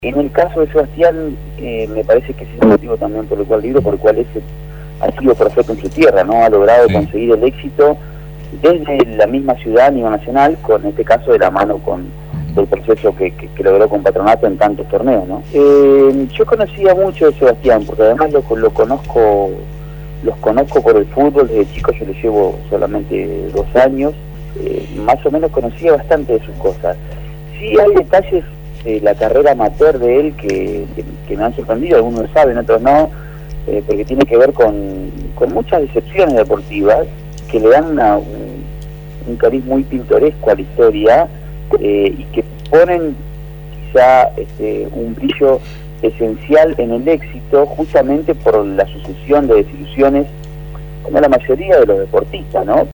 En el caso de Sebastián, me parece que ese es el motivo también por el cual libro, por el cual ese ha sido perfecto en su tierra, ¿no? Ha logrado conseguir el éxito desde la misma ciudad a nivel nacional, con este caso de la mano del proceso que logró con Patronato en tantos torneos, ¿no? Yo conocía mucho de Sebastián, porque además los conozco por el fútbol, desde chico yo le llevo solamente 2 años, más o menos conocía bastante de sus cosas. Sí hay detalles de la carrera amateur de él que me han sorprendido, algunos lo saben, otros no, porque tiene que ver con muchas decepciones deportivas que le dan un cariz muy pintoresco a la historia y que ponen quizá un brillo esencial en el éxito justamente por la sucesión de desilusiones como la mayoría de los deportistas, ¿no?